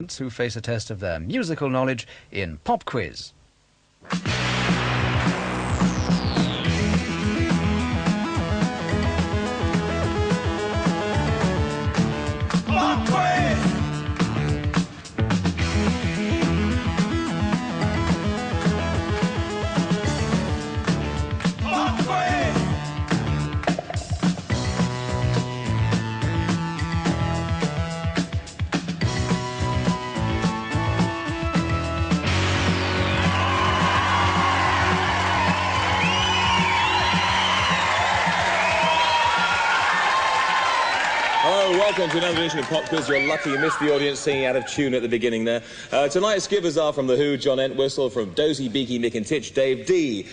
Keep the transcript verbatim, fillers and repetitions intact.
who face a test of their musical knowledge in Pop Quiz. Pop Quiz! Pop Quiz! Hello, welcome to another edition of Pop Quiz. You're lucky you missed the audience singing out of tune at the beginning there. Uh, tonight's givers are from The Who, John Entwistle, from Dozy, Beaky, Mick and Titch, Dave D.